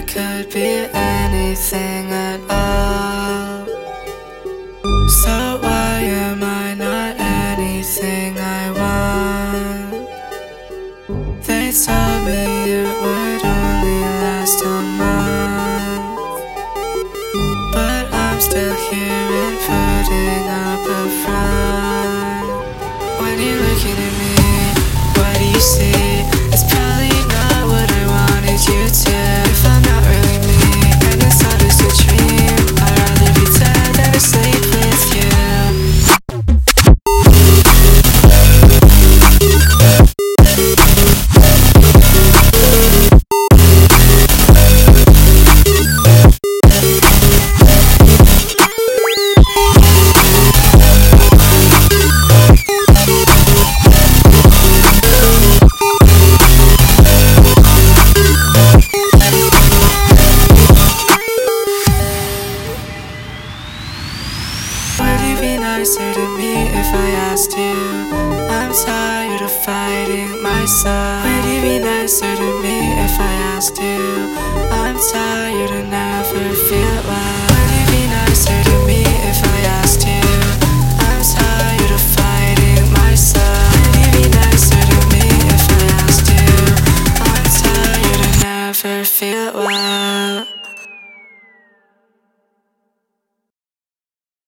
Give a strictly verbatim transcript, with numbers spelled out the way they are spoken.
could be anything at all. So why am I not anything I want? They told me it would only last a month, but I'm still here and putting up a front. When you're looking at me, what do you see? It's probably not what I wanted you to. If I'm not really me, and it's all just a dream, I'd rather be dead than asleep with you. Would you be nicer to me if I asked you? I'm tired of fighting myself. Would you be nicer to me if I asked you? I'm tired and never feel well.